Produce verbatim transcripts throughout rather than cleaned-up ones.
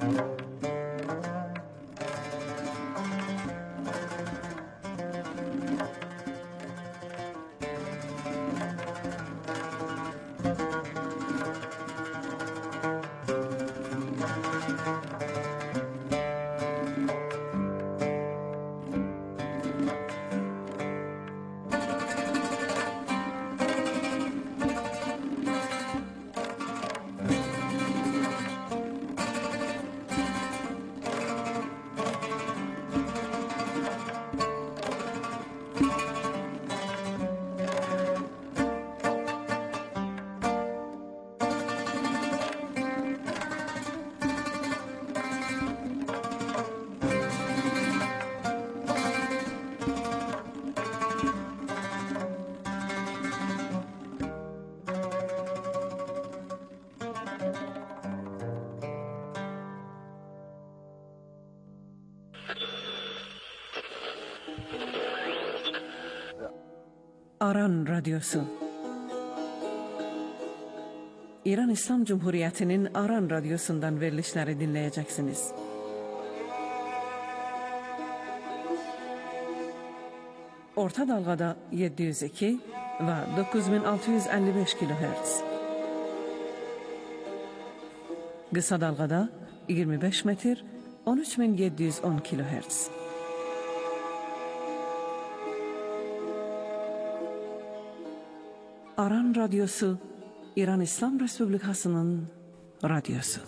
Aran Radyosu İran İslam Cumhuriyeti'nin Aran Radyosu'ndan verilişleri dinleyeceksiniz. Orta dalgada yedi yüz iki ve dokuz bin altı yüz elli beş kilohertz. Kısa dalgada yirmi beş metr on üç bin yedi yüz on kilohertz. Aran Radyosu, İran İslam Respublikası'nın radyosu.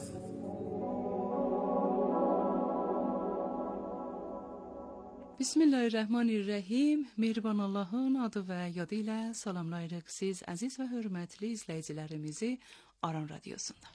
Bismillahirrahmanirrahim. Mehriban Allah'ın adı ve yadıyla salamlayırıq siz aziz ve hürmetli izleyicilerimizi Aran Radyosu'ndan.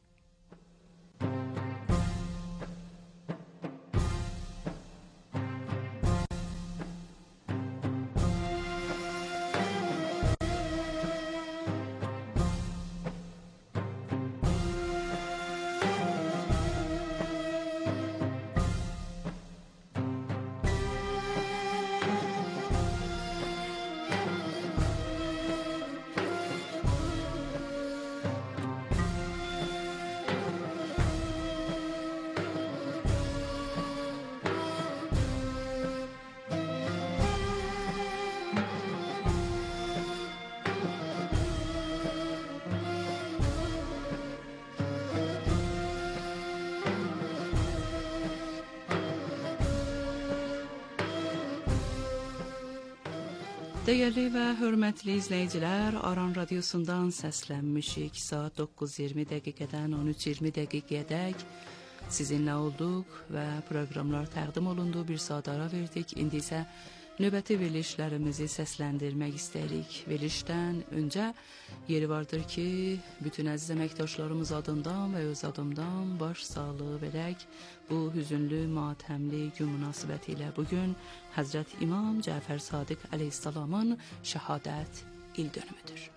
Değerli ve hürmetli izleyiciler, Aran Radyosu'ndan səslənmişik. Saat dokuz iyirmi dəqiqədən on üç iyirmi dəqiqədək sizinle olduk ve programlar təqdim olundu. Bir saat ara verdik. İndi isə növbəti verilişlərimizi səsləndirmək istəyirik. Verilişdən öncə yeri vardır ki, bütün əziz əməkdaşlarımız adından və öz adımdan baş sağlığı verək. Bu hüzünlü, matəmli gün münasibətilə bugün Həzrət İmam Cəfər Sadiq əleyhissalamın şəhadət il dönümüdür.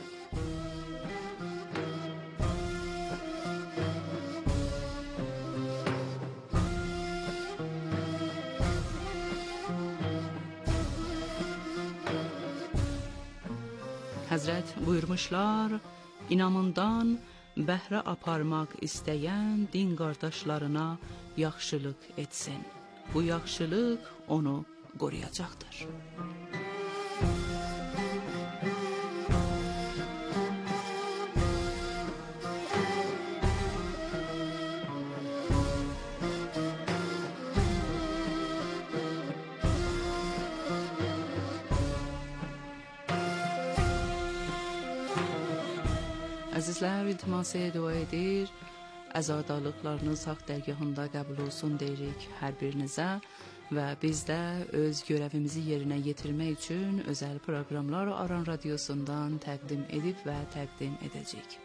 Həzrət buyurmuşlar, inamından bəhrə aparmaq istəyən din qardaşlarına yaxşılıq etsin. Bu yaxşılıq onu qoruyacaqdır. Əzizlər, iltiması dua edir, əzadalıqlarınız haqq dərgahında qəbul olsun deyirik hər birinizə və biz də öz görevimizi yerinə yetirmək üçün özəl proqramlar Aran Radyosu'ndan təqdim edib və təqdim edəcəyik.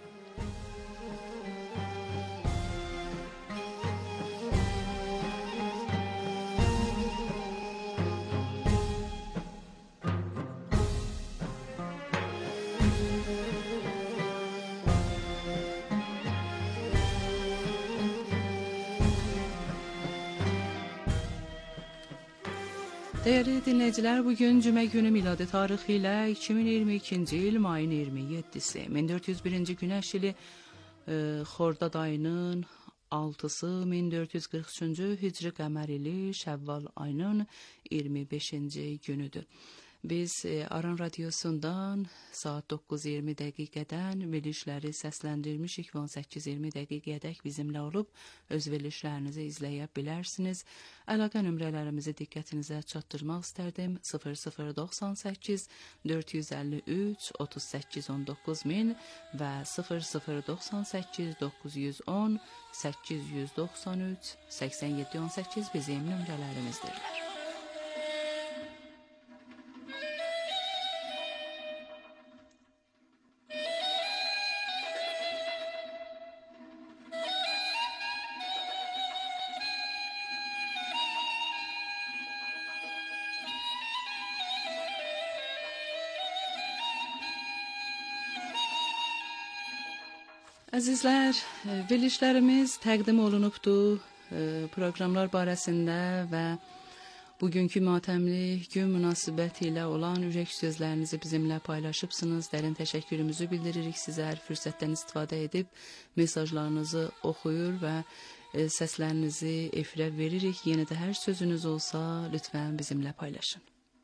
Değerli dinleyiciler, bugün Cümə günü miladi tarixi ilə iki min iyirmi ikinci il mayın iyirmi yeddisi, min dörd yüz birinci güneş ili e, Xordad ayının altısı min dörd yüz qırx üçüncü Hicri qəmərili Şəvval ayının iyirmi beşinci günüdür. Biz e, Aran Radyosu'ndan saat dokuz iyirmi dəqiqədən verilişləri səsləndirmişik və on səkkiz iyirmi dəqiqədək bizimlə olub öz verilişlərinizi izləyə bilərsiniz. Əlaqə nömrələrimizi diqqətinizə çatdırmaq istərdim. sıfır sıfır doxsan səkkiz dörd yüz əlli üç otuz səkkiz on doqquz min və sıfır sıfır doxsan səkkiz doqquz yüz on səkkiz yüz doxsan üç səksən yeddi on səkkiz bizim nömrələrimizdirlər. Əzizlər, verilişlərimiz təqdim olunubdur proqramlar barəsində və bugünkü matəmli gün münasibəti ilə olan ürək sözlərinizi bizimlə paylaşıbsınız. Dərin təşəkkürümüzü bildiririk sizə. Hər fürsətdən istifadə edib mesajlarınızı oxuyur və səslərinizi efirə veririk. Yenə də hər sözünüz olsa lütfən bizimlə paylaşın.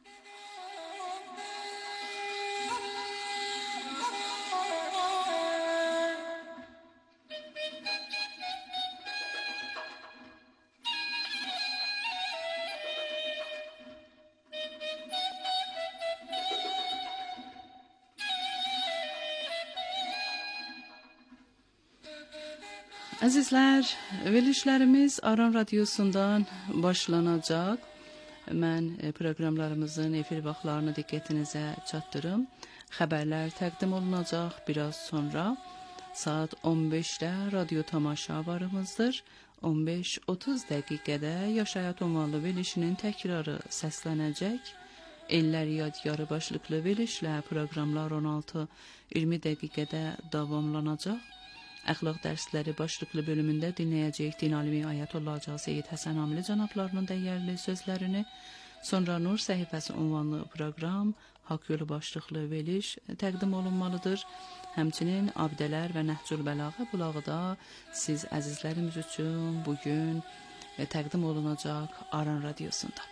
Əzizlər, verilişlərimiz Aran Radyosu'ndan başlanacaq. Mən proqramlarımızın efir vaxtlarını diqqətinizə çatdırım. Xəbərlər təqdim olunacaq biraz sonra. Saat on beşdə radyo tamaşa varımızdır. on beş otuz dəqiqədə Yaşayat ünvanlı verilişinin təkrarı səslənəcək. Ellər yadigarı başlıqlı verilişlə proqramlar on altı iyirmi dəqiqədə davamlanacaq. Əxlaq dərsləri başlıqlı bölümündə dinləyəcəyik din alimi Ayətullah Hacı Seyid Həsən Amili cənablarının dəyərli sözlərini. Sonra Nur səhifəsi ünvanlı proqram Haqq yolu başlıqlı veriliş təqdim olunmalıdır. Həmçinin abidələr və Nəhcül Bəlağə bulağı da siz əzizlərimiz üçün bugün təqdim olunacaq Aran Radyosu'nda.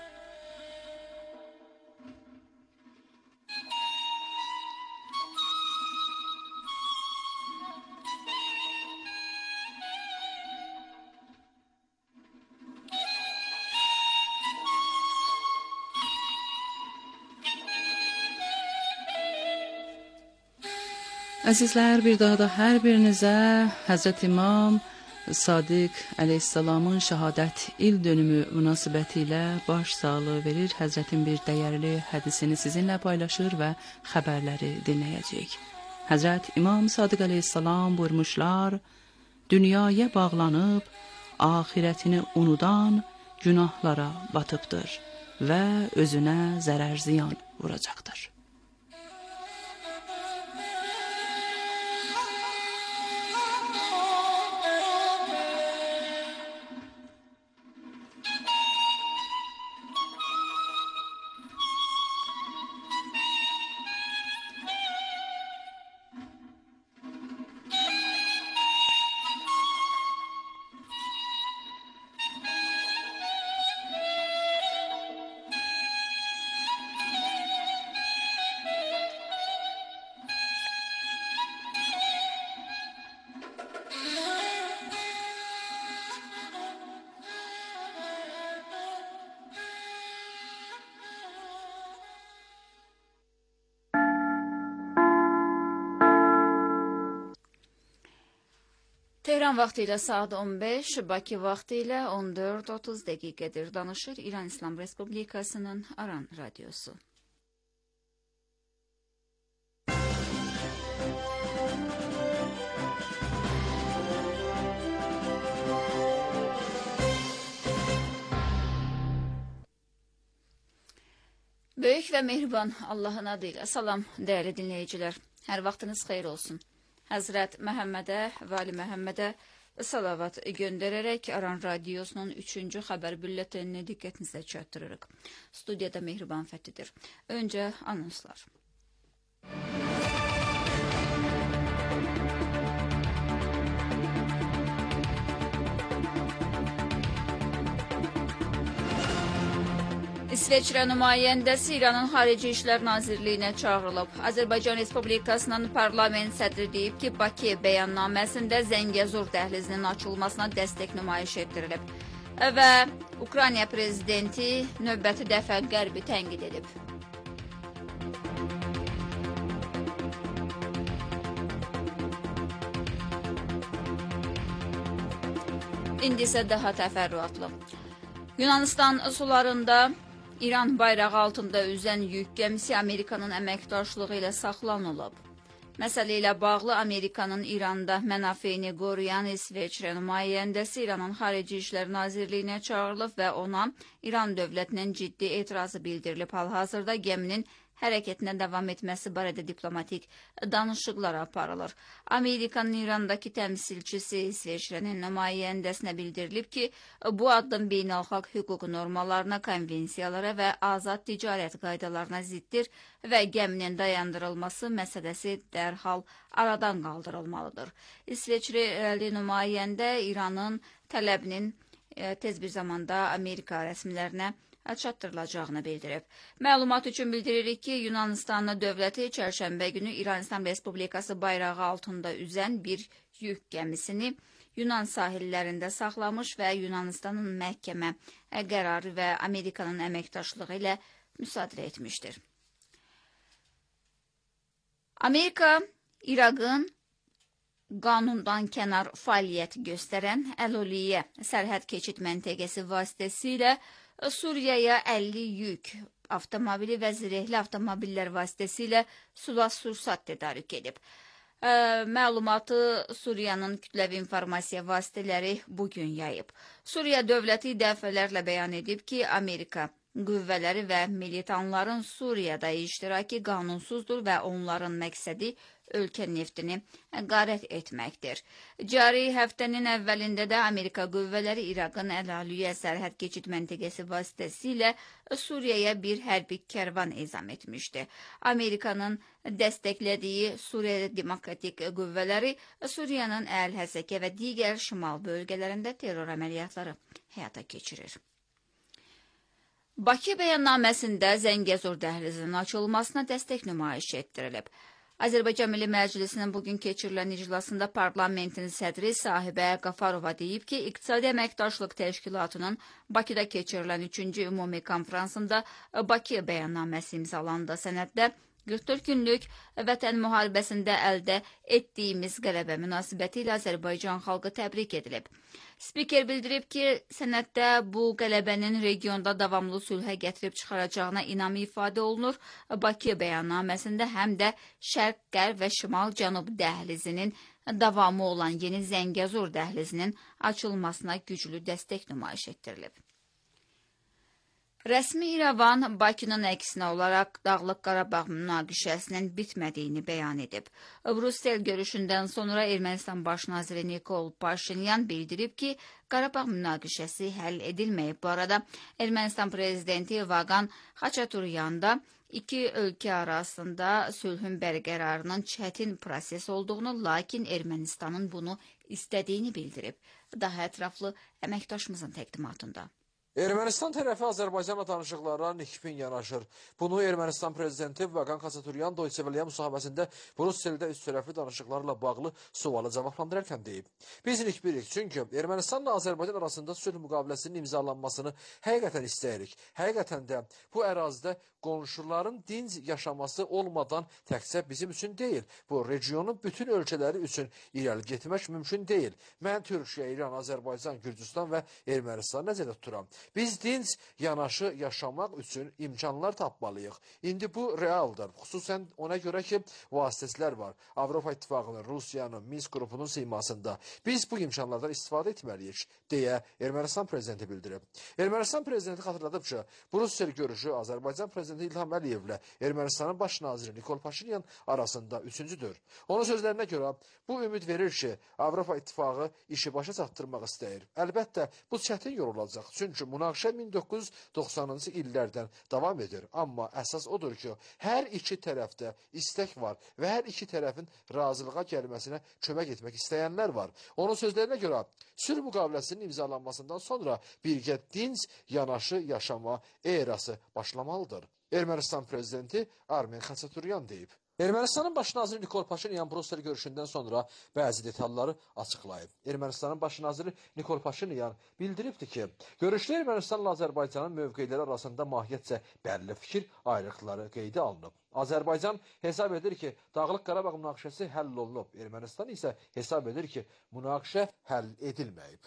Əzizlər, bir daha da hər birinizə Həzrət İmam Sadiq əleyhissalamın şəhadət il dönümü münasibəti ilə baş sağlığı verir. Həzrətin bir dəyərli hədisini sizinlə paylaşır və xəbərləri dinləyəcəyik. Həzrət İmam Sadiq əleyhissalam buyurmuşlar, dünyaya bağlanıb, ahirətini unudan günahlara batıbdır və özünə zərər ziyan vuracaqdır. Tehran vaxtı ilə saat on beş, Bakı vaxtı ilə on dörd otuz dəqiqədir. Danışır İran İslam Respublikasının Aran Radyosu. Böyük və mehriban Allahın adıyla salam dəyərli dinləyicilər. Hər vaxtınız xeyir olsun. Həzrət Məhəmmədə və Ali Məhəmmədə salavat göndərərək Aran Radyosunun üçüncü xəbər bülletenini diqqətinizə çatdırırıq. Studiyada Mehriban Fəthidir. Öncə anonslar. İsveçrə nümayəndəsi İranın Xarici İşlər Nazirliyinə çağırılıb. Azərbaycan Respublikasının parlament sədri deyib ki, Bakı bəyannaməsində Zəngəzur dəhlizinin açılmasına dəstək nümayiş etdirilib. Və Ukrayna prezidenti növbəti dəfə Qərbi tənqid edib. İndi isə daha təfərrüatlı. Yunanistan sularında İran bayrağı altında üzən yük gəmisi Amerikanın əməkdaşlığı ilə saxlanılıb. Məsələ ilə bağlı Amerikanın İranda mənafeyini qoruyan İsveçrə nümayəndəsi İranın Xarici İşlər Nazirliyinə çağırılıb və ona İran dövlətinin ciddi etirazı bildirilib. Hal-hazırda gəminin hərəkətinə davam etməsi barədə diplomatik danışıqlar aparılır. Amerikanın İrandakı təmsilçisi İsveçrənin nümayəndəsinə bildirilib ki, bu addım beynəlxalq hüquq normalarına, konvensiyalara və azad ticarət qaydalarına ziddir və gəminin dayandırılması məsələsi dərhal aradan qaldırılmalıdır. İsveçrəli nümayəndə İranın tələbinin tez bir zamanda Amerika rəsmilərinə çatdırılacağını bildirib. Məlumat üçün bildiririk ki, Yunanistan dövləti çərşənbə günü İran İslam Respublikası bayrağı altında üzən bir yük gəmisini Yunan sahillərində saxlamış və Yunanistanın məhkəmə qərarı və Amerikanın əməkdaşlığı ilə müsadirə etmişdir. Amerika, İraqın qanundan kənar fəaliyyət göstərən Əloliyyə sərhəd keçid məntəqəsi vasitəsilə Suriyaya əlli yük avtomobili və zirehli avtomobillər vasitəsilə sursat tədarük edib. Məlumatı Suriyanın kütləvi informasiya vasitələri bugün yayıb. Suriya dövləti dəfələrlə bəyan edib ki, Amerika qüvvələri və militanların Suriyada iştirakı qanunsuzdur və onların məqsədi ölkə neftini qarət etməkdir. Cari həftənin əvvəlində də Amerika qüvvələri İraqın Əl-Aliyyə sərhəd keçid məntəqəsi vasitəsilə Suriyaya bir hərbi kərvan ezam etmişdi. Amerikanın dəstəklədiyi Suriya Demokratik qüvvələri Suriyanın Əl-Həsəkə və digər şimal bölgələrində terror əməliyyatları həyata keçirir. Bakı bəyannaməsində Zəngəzur dəhlizinin açılmasına dəstək nümayiş etdirilib. Azərbaycan Milli Məclisinin bugün keçirilən iclasında parlamentin sədri Sahibə Qafarova deyib ki, İqtisadi Əməkdaşlıq Təşkilatının Bakıda keçirilən üçüncü ümumi konferansında Bakı bəyannaməsi imzalandı. Sənəddə qırx dörd günlük vətən müharibəsində əldə etdiyimiz qələbə münasibəti ilə Azərbaycan xalqı təbrik edilib. Spiker bildirib ki, sənəddə bu qələbənin regionda davamlı sülhə gətirib çıxaracağına inamı ifadə olunur. Bakı bəyannaməsində həm də Şərq, Qərb və Şimal-Cənub dəhlizinin davamı olan yeni Zəngəzur dəhlizinin açılmasına güclü dəstək nümayiş etdirilib. Rəsmi İrəvan Bakının əksinə olaraq Dağlıq Qarabağ münaqişəsinin bitmədiyini bəyan edib. Brüssel görüşündən sonra Ermənistan baş naziri Nikol Paşinyan bildirib ki, Qarabağ münaqişəsi həll edilməyib. Bu arada Ermənistan prezidenti Vaqan Xaçaturyan da iki ölkə arasında sülhün bərqərarının çətin proses olduğunu, lakin Ermənistanın bunu istədiyini bildirib. Daha ətraflı əməkdaşımızın təqdimatında. Ermənistan tərəfi Azərbaycanla danışıqlara nikbin yanaşır. Bunu Ermənistan prezidenti Vaqan Xaçaturyan Deutsche Welle müsahibəsində Brüsseldə üç tərəfli danışıqlarla bağlı sualı cavablandırarkən deyib. Biz nikbirik, çünki Ermənistanla Azərbaycan arasında sülh müqaviləsinin imzalanmasını həqiqətən istəyirik. Həqiqətən də bu ərazidə qonşuların dinc yaşaması olmadan təkcə bizim üçün deyil, bu regionun bütün ölkələri üçün irəli getmək mümkün deyil. Mən Türkiyə, İran, Azərbaycan, Gürcüstan və Ermənistan nəzərdə tuturam. Biz dinc yanaşı yaşamaq üçün imkanlar tapmalıyıq. İndi bu realdır. Xüsusən ona görə ki, vasitəçilər var. Avropa İttifaqının, Rusiyanın, Minsk qrupunun simasında. Biz bu imkanlardan istifadə etməliyik, deyə Ermənistan prezidenti bildirib. Ermənistan prezidenti xatırladıb ki, Brüssel görüşü Azərbaycan prezidenti İlham Əliyevlə Ermənistanın baş naziri Nikol Paşinyan arasında üçüncüdür. Onun sözlərinə görə bu ümid verir ki, Avropa İttifaqı işi başa çatdırmaq istəyir. Əlbəttə, bu çətin yol olacaq. Çünki münaqişə min doqquz yüz doxsanıncı illərdən davam edir. Amma əsas odur ki, hər iki tərəfdə istək var və hər iki tərəfin razılığa gəlməsinə kömək etmək istəyənlər var. Onun sözlərinə görə sülh müqaviləsinin imzalanmasından sonra birgə dinc yanaşı yaşama erası başlamalıdır. Ermənistan prezidenti Armen Xaçaturyan deyib. Ermənistanın baş naziri Nikol Paşinyan Brüssel görüşündən sonra bəzi detalları açıqlayıb. Ermənistanın baş naziri Nikol Paşinyan bildiribdi ki, görüşdə Ermənistanla Azərbaycanın mövqeləri arasında mahiyyətcə bəlli fikir ayrılıqları qeydə alınıb. Azərbaycan hesab edir ki, Dağlıq Qarabağ münaqişəsi həll olunub. Ermənistan isə hesab edir ki, münaqişə həll edilməyib.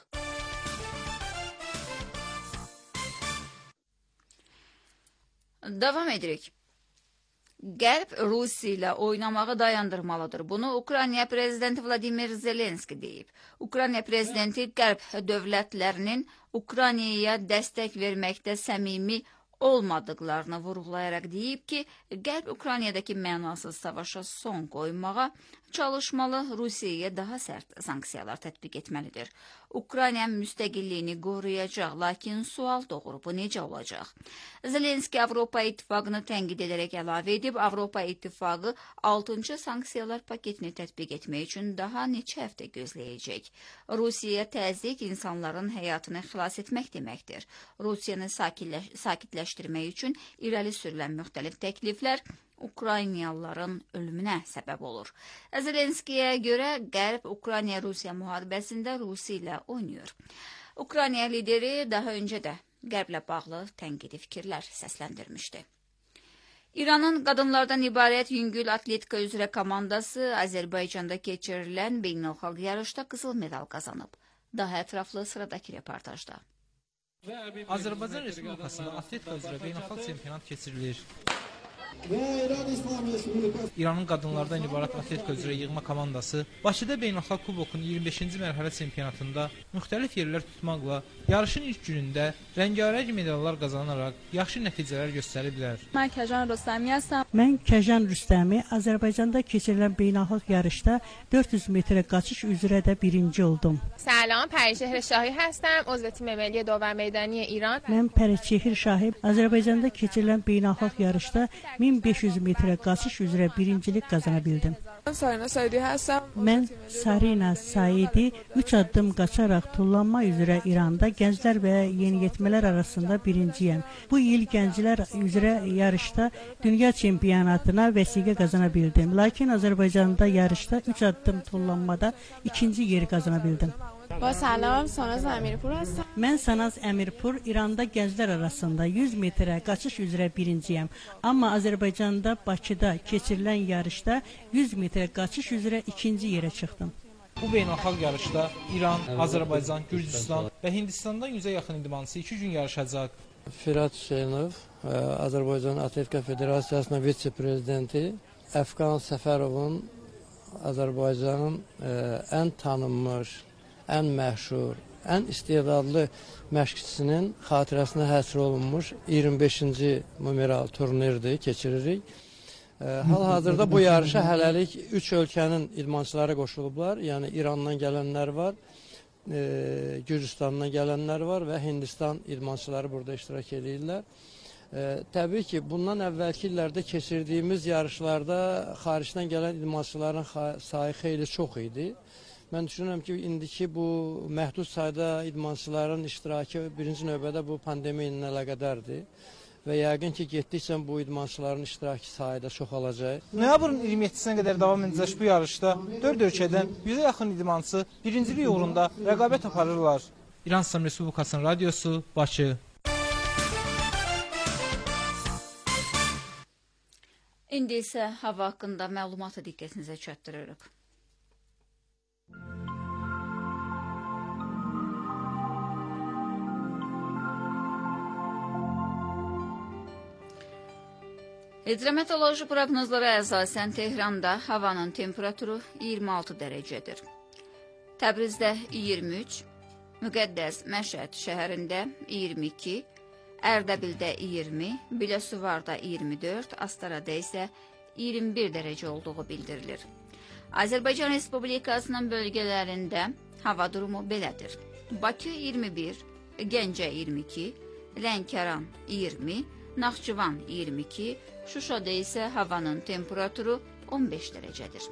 Davam edirik. Qərb Rusiya ilə oynamağı dayandırmalıdır. Bunu Ukrayna prezidenti Vladimir Zelenski deyib. Ukrayna prezidenti Qərb dövlətlərinin Ukraynaya dəstək verməkdə səmimi olmadıqlarını vurğulayaraq deyib ki, Qərb Ukraynadakı mənasız savaşa son qoymağa çalışmalı, Rusiyaya daha sərt sanksiyalar tətbiq etməlidir. Ukrayna müstəqilliyini qoruyacaq, lakin sual doğur, bu necə olacaq? Zelenski Avropa İttifaqını tənqid edərək əlavə edib, Avropa İttifaqı altıncı sanksiyalar paketini tətbiq etmək üçün daha neçə həftə gözləyəcək. Rusiyaya təzyiq insanların həyatını xilas etmək deməkdir. Rusiyanı sakitləşdirmək üçün irəli sürülən müxtəlif təkliflər Ukraynalıların ölümünə səbəb olur. Zelenskiyə görə Qərb Ukrayna-Rusiya müharibəsində Rusiya ilə oynayır. Ukrayna lideri daha öncə də Qərblə bağlı tənqidi fikirlər səsləndirmişdi. İranın qadınlardan ibarət yüngül atletika üzrə komandası Azərbaycanda keçirilən beynəlxalq yarışda qızıl medal qazanıb. Daha ətraflı sıradakı reportajda. Azərbaycan Respublikasında atletika üzrə beynəlxalq çempionat keçirilir. İranın qadınlardan ibarət atletika üzrə yığma komandası Bakıda beynəlxalq kubokun iyirmi beşinci mərhələ çempionatında müxtəlif yerlər tutmaqla yarışın ilk günündə rəngarəng medallar qazanaraq yaxşı nəticələr göstəriblər. Mən Kəjan Rüstəmi həm. Mən Kəjan Rüstəmi Azərbaycanda keçirilən beynəlxalq yarışda dörd yüz metrə qaçış üzrə də birinci oldum. Salam, Pəriçehir Şahi həstəm, Uzv Tim Milli Dovər Meydani İran. Mən Pəriçehir Şahi Azərbaycanda keçirilən beynəlxalq yarışda min beş yüz metrə qaçış üzrə birincilik qazana bildim. Sarina Saidi həstəm. Mən Sarina Saidi üç addım qaçaraq tullanma üzrə İranda gənclər və yeniyetmələr arasında birinciyəm. Bu il gənclər üzrə yarışda dünya çempionatına vəsiqə qazana bildim. Lakin Azərbaycanda yarışda üç addım tullanmada ikinci yeri qazana bildim. Salam, Sanaz Əmirpur həstəm. Mən Sanaz Əmirpur İranda gənclər arasında yüz metrə qaçış üzrə birinciyəm. Amma Azərbaycanda Bakıda keçirilən yarışda yüz metrə qaçış üzrə ikinci yerə çıxdım. Bu beynəlxalq yarışda İran, Azərbaycan, Gürcüstan və Hindistandan yüzə yaxın idmançı iki gün yarışacaq. Firat Hüseynov, Azərbaycan Atletika Federasiyasının vitse-prezidenti, Əfqan Səfərovun Azərbaycanın ən tanınmış, ən məşhur, ən istedadlı məşqçisinin xatirəsinə həsr olunmuş iyirmi beşinci numeral turnirdir, keçiririk. Hal-hazırda bu yarışa hələlik üç ölkənin idmançıları qoşulublar. Yəni İrandan gələnlər var, e, Gürcüstandan gələnlər var və Hindistan idmançıları burada iştirak edirlər. E, təbii ki, bundan əvvəlki illərdə keçirdiyimiz yarışlarda xaricdən gələn idmançıların sayı xeyli çox idi. Mən düşünürəm ki, indiki bu məhdud sayda idmançıların iştirakı birinci növbədə bu pandemiya ilə əlaqədardır. Və yəqin ki, getdikcə bu idmançıların iştirakı sayı da çoxalacaq. Noyabrın iyirmi yeddisinə qədər davam edəcək bu yarışda dörd ölkədən yüzə yaxın idmançı birincilik uğrunda rəqabət aparırlar. İran İslam Respublikasının radiosu, Bakı. İndi isə hava haqqında məlumatı diqqətinizə çatdırırıq. Hidrometeoroloji proqnozlara əsasən Tehranda havanın temperaturu iyirmi altı dərəcədir. Təbrizdə iyirmi üç, Müqəddəs Məşəd şəhərində iyirmi iki, Ərdəbildə iyirmi, Biləsuvarda iyirmi dörd, Astarada isə iyirmi bir dərəcə olduğu bildirilir. Azərbaycan Respublikasının bölgələrində hava durumu belədir. Bakı iyirmi bir, Gəncə iyirmi iki, Lənkəran iyirmi, Naxçıvan iyirmi iki, Şuşada isə havanın temperaturu on beş dərəcədir.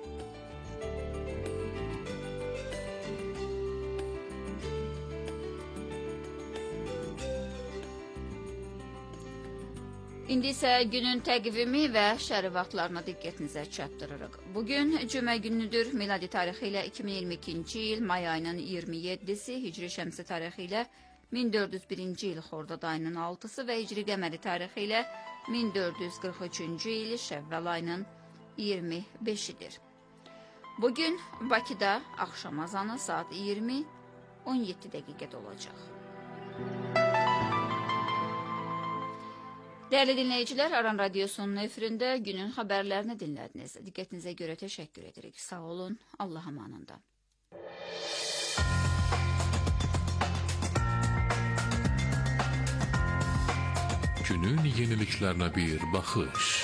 İndi isə günün təqvimi və şəhər vaxtlarına diqqətinizə çatdırırıq. Bugün cümə günüdür. Miladi tarixi ilə iki min iyirmi ikinci il may ayının iyirmi yeddisi, Hicri şəmsi tarixi ilə min dörd yüz birinci il Xordad ayının altısı və Hicri qəməri tarixi ilə min dörd yüz qırx üçüncü il Şəvval ayının iyirmi beşidir. Bugün Bakıda axşam azanı saat iyirmi on yeddi dəqiqədə olacaq. Dəyərli dinləyicilər, Aran Radiosunun efirində günün xəbərlərini dinlədiniz. Diqqətinizə görə təşəkkür edirik. Sağ olun, Allah amanında. Günün yeniliklərinə bir baxış.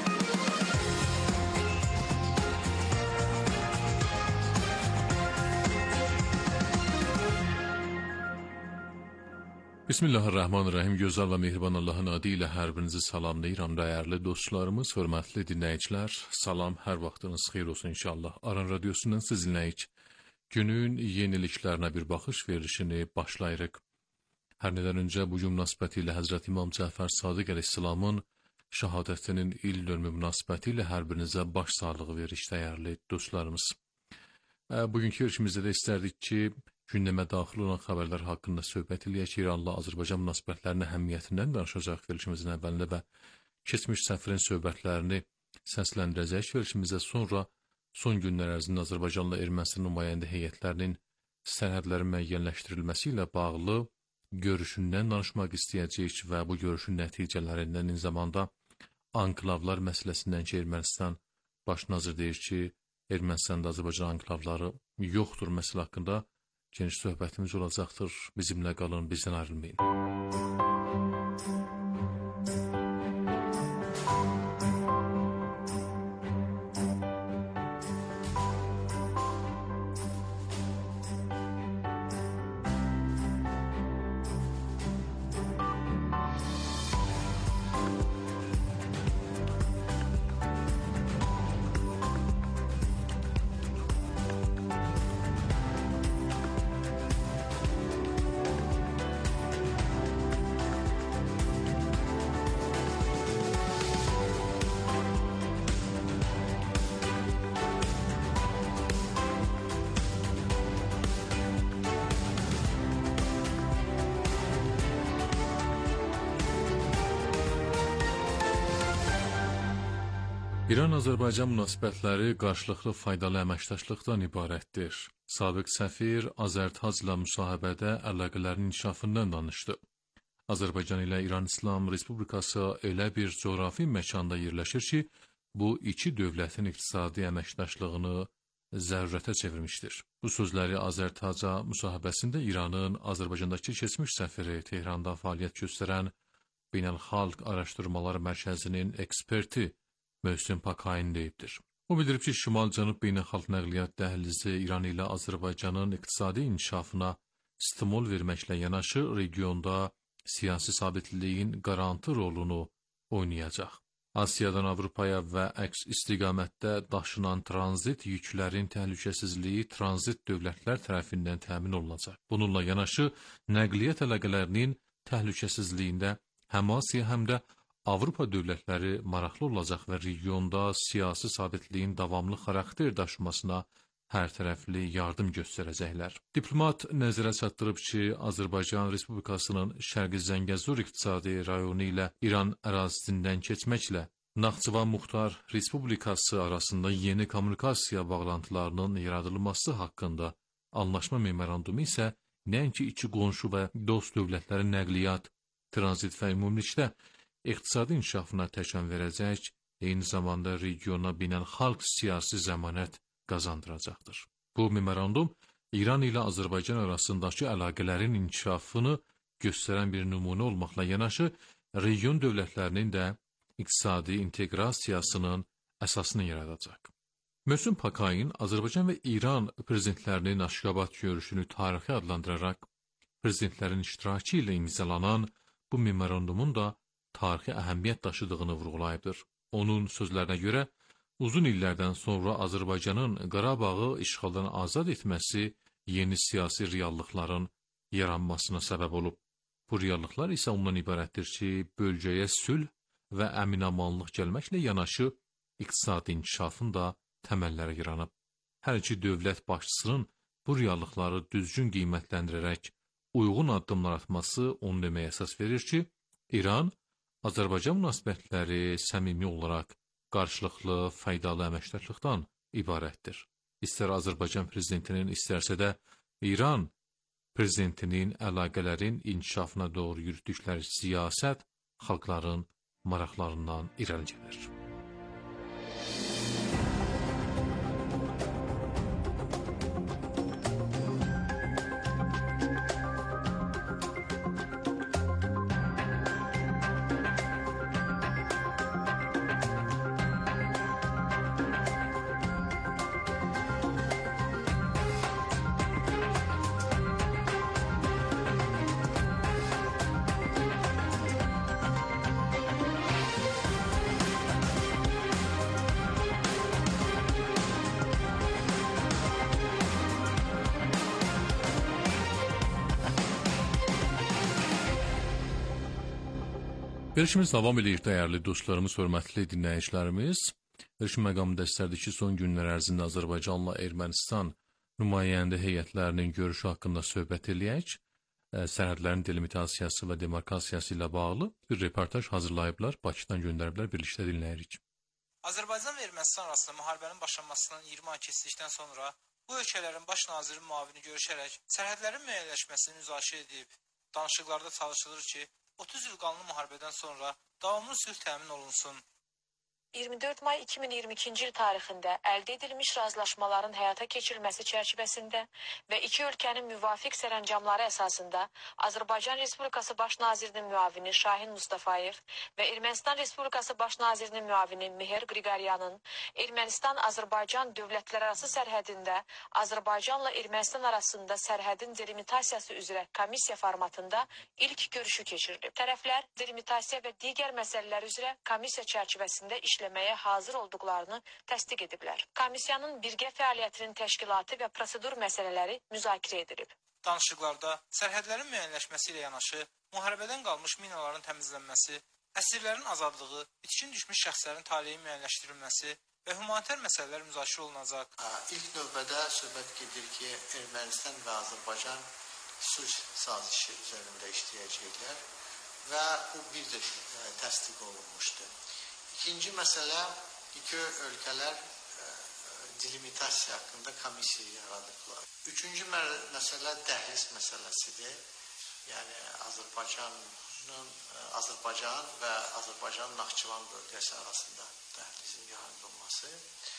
Bismillahirrahmanirrahim. Gözəl və mehriban Allahın adı ilə hər birinizi salamlayıram. Dəyərli dostlarımız, hörmətli dinləyicilər, salam, hər vaxtınız xeyir olsun inşallah. Aran Radiosundan sizinləyik. Günün yeniliklərinə bir baxış verilişini başlayırıq. Hər nədən öncə bu gün münasibəti ilə Həzrət İmam Cəfər Sadiq əleyhissalamın şəhadətinin il dönümü münasibəti ilə hər birinizə baş sağlığı veririk, dəyərli dostlarımız. Bugünkü verilişimizdə də istərdik ki, gündəmə daxil olan xəbərlər haqqında söhbət eləyək. İranla Azərbaycan münasibətlərinin əhəmiyyətindən danışacaq verilişimizin əvvəlində və keçmiş səfirin söhbətlərini səsləndirəcək. Verilişimizə sonra son günlər ərzində Azərbaycanla Ermənistan nümayəndə heyətlərinin sərhədlərin müəyyənləşdirilməsi ilə bağlı görüşündən danışmaq istəyəcəyik və bu görüşün nəticələrindən eyni zamanda anklavlar məsələsindən ki, Ermənistan baş nazir deyir ki, Ermənistanda Azərbaycan anklavları yoxdur məsələ haqqında geniş söhbətimiz olacaqdır. Bizimlə qalın, bizdən ayrılmayın. İran-Azərbaycan münasibətləri qarşılıqlı faydalı əməkdaşlıqdan ibarətdir. Sabiq səfir Azərtacla müsahibədə əlaqələrin inkişafından danışdı. Azərbaycan ilə İran İslam Respublikası elə bir coğrafi məkanda yerləşir ki, bu iki dövlətin iqtisadi əməkdaşlığını zərurətə çevirmişdir. Bu sözləri Azərtaca müsahibəsində İranın Azərbaycandakı keçmiş səfiri, Tehranda fəaliyyət göstərən Beynəlxalq Araşdırmalar Mərkəzinin eksperti Möhsin Pakayin deyibdir. O bildirib ki, Şimal-Cənub beynəlxalq nəqliyyat dəhlizi İran ilə Azərbaycanın iqtisadi inkişafına stimul verməklə yanaşı regionda siyasi sabitliyin qarantı rolunu oynayacaq. Asiyadan Avropaya və əks istiqamətdə daşınan tranzit yüklərin təhlükəsizliyi tranzit dövlətlər tərəfindən təmin olunacaq. Bununla yanaşı nəqliyyat əlaqələrinin təhlükəsizliyində həm Asiya, həm də Avropa dövlətləri maraqlı olacaq və regionda siyasi sabitliyin davamlı xarakter daşımasına hər tərəfli yardım göstərəcəklər. Diplomat nəzərə çatdırıb ki, Azərbaycan Respublikasının Şərqi Zəngəzur iqtisadi rayonu ilə İran ərazisindən keçməklə Naxçıvan Muxtar Respublikası arasında yeni kommunikasiya bağlantılarının yaradılması haqqında anlaşma memorandumu isə nəinki iki qonşu və dost dövlətlərin nəqliyyat, tranzit və ümumilikdə iqtisadi inkişafına təkan verəcək, eyni zamanda regiona beynəlxalq siyasi zəmanət qazandıracaqdır. Bu memorandum İran ilə Azərbaycan arasındakı əlaqələrin inkişafını göstərən bir nümunə olmaqla yanaşı, region dövlətlərinin də iqtisadi inteqrasiyasının əsasını yaradacaq. Möhsin Pakayin Azərbaycan və İran prezidentlərinin Aşqabad görüşünü tarixi adlandıraraq, Prezidentlərin iştirakı ilə imzalanan bu memorandumun da tarixi əhəmiyyət daşıdığını vurğulayıbdır. Onun sözlərinə görə, uzun illərdən sonra Azərbaycanın Qarabağı işğaldan azad etməsi yeni siyasi reallıqların yaranmasına səbəb olub. Bu reallıqlar isə ondan ibarətdir ki, bölgəyə sülh və əmin-amanlıq gəlməklə yanaşı iqtisadi inkişafın da təməlləri yaranıb. Hər iki dövlət başçısının bu reallıqları düzgün qiymətləndirərək uyğun addımlar atması onu deməyə əsas verir ki, İran, Azərbaycan münasibətləri səmimi olaraq qarşılıqlı, faydalı əməkdaşlıqdan ibarətdir. İstər Azərbaycan prezidentinin, istərsə də İran prezidentinin əlaqələrin inkişafına doğru yürütdükləri siyasət xalqların maraqlarından irəli gəlir. Verilişimiz davam edir, dəyərli dostlarımız, hörmətli dinləyicilərimiz. Verilişin məqamında istərdik ki, son günlər ərzində Azərbaycanla Ermənistan nümayəndə heyətlərinin görüşü haqqında söhbət eləyək. Sərhədlərin delimitasiyası və demarkasiyası ilə bağlı bir reportaj hazırlayıblar, Bakıdan göndəriblər, birlikdə dinləyirik. Azərbaycan və Ermənistan arasında müharibənin başlanmasından iyirmi ay keçdikdən sonra bu ölkələrin baş naziri müavini görüşərək sərhədlərin müəyyənləşməsini müzakirə edib. Danışıqlarda çalışılır ki, otuz il qanlı müharibədən sonra davamlı sülh təmin olunsun. iyirmi dörd may iki min iyirmi ikinci il tarixində əldə edilmiş razılaşmaların həyata keçirilməsi çərçivəsində və iki ölkənin müvafiq sərəncamları əsasında Azərbaycan Respublikası Baş Nazirinin müavini Şahin Mustafayev və Ermənistan Respublikası Baş Nazirinin müavini Meher Qriqoryanın Ermənistan-Azərbaycan dövlətlərarası sərhədində Azərbaycanla Ermənistan arasında sərhədin delimitasiyası üzrə komissiya formatında ilk görüşü keçirilib. Tərəflər delimitasiya və digər məsələlər üzrə komissiya çərçivəsində iş işləməyə hazır olduqlarını təsdiq ediblər. Komissiyanın birgə fəaliyyətinin təşkilatı və prosedur məsələləri müzakirə edilib. Danışıqlarda sərhədlərin müəyyənləşməsi ilə yanaşı, müharibədən qalmış minaların təmizlənməsi, əsirlərin azadlığı, itkin düşmüş şəxslərin taleyi müəyyənləşdirilməsi və humanitar məsələlər müzakirə olunacaq. İlk növbədə söhbət gedir ki, Ermənistan və Azərbaycan sülh sazişi üzərində işləyəcəklər və bu bir də təsdiq olunmuşdur. İkinci məsələ, iki ölkələr e, delimitasiya haqqında komissiya yaradıblar. Üçüncü məsələ dəhliz məsələsidir. Yəni Azərbaycanın, Azərbaycan və Azərbaycan-Naxçıvan bölgəsi arasında dəhlizin yaradılması.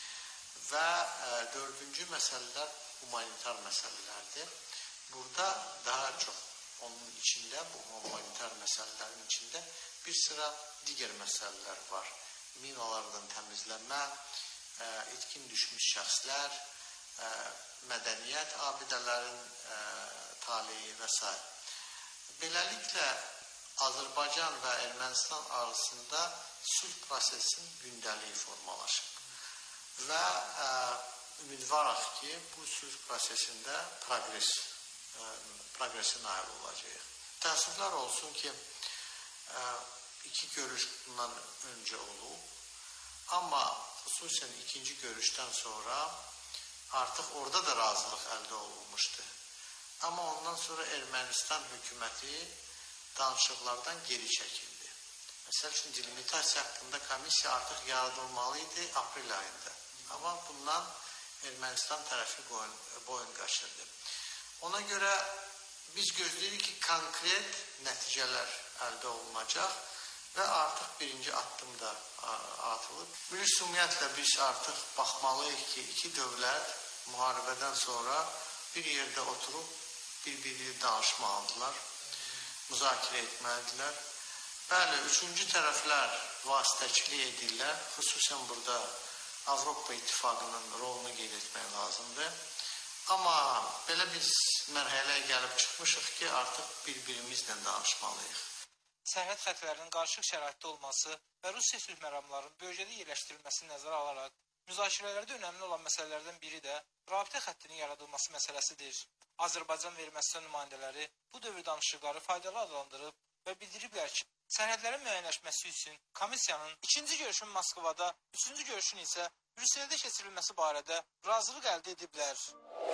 Və e, dördüncü məsələlər humanitar məsələlərdir. Burada daha çox onun içində, bu humanitar məsələlərin içində bir sıra digər məsələlər var. Minalardan təmizlənmə, ə, itkin düşmüş şəxslər, ə, mədəniyyət abidələrin ə, taleyi və s. Beləliklə, Azərbaycan və Ermənistan arasında sülh prosesinin gündəliyi formalaşıb. Və ə, ümidvarıq ki, bu sülh prosesində progres, ə, progresi nail olacaq. Təəssüflər olsun ki, ə, İki görüş bundan öncə olub, amma xüsusən ikinci görüşdən sonra artıq orada da razılıq əldə olunmuşdu. Amma ondan sonra Ermənistan hökuməti danışıqlardan geri çəkildi. Məsəl üçün, delimitasiya haqqında komissiya artıq yaradılmalı idi aprel ayında. Amma bundan Ermənistan tərəfi boyun, boyun qaçırdı. Ona görə biz gözləyirik ki, konkret nəticələr əldə olunacaq və artıq birinci addım da atılıb. Bilirsiniz, ümumiyyətlə biz artıq baxmalıyıq ki, iki dövlət müharibədən sonra bir yerdə oturub bir-biriyle danışmalıdırlar, müzakirə etməlidirlər. Bəli, üçüncü tərəflər vasitəçilik edirlər, xüsusən burada Avropa İttifaqının rolunu qeyd etmək lazımdır Amma belə biz mərhələyə gəlib çıxmışıq ki, artıq bir-birimizlə danışmalıyıq. Sərhəd xətlərinin qarışıq şəraitdə olması və Rusiya sülh məramlarının bölgədə yerləşdirilməsi nəzərə alaraq, müzakirələrdə önəmli olan məsələlərdən biri də rabitə xəttinin yaradılması məsələsidir. Azərbaycan və Ermənistan nümayəndələri bu dövr danışıqları faydalı adlandırıb və bildiriblər ki, sərhədlərin müəyyənləşməsi üçün komissiyanın ikinci görüşün Moskvada, üçüncü görüşün isə Brüsseldə keçirilməsi barədə razılıq əldə ediblər.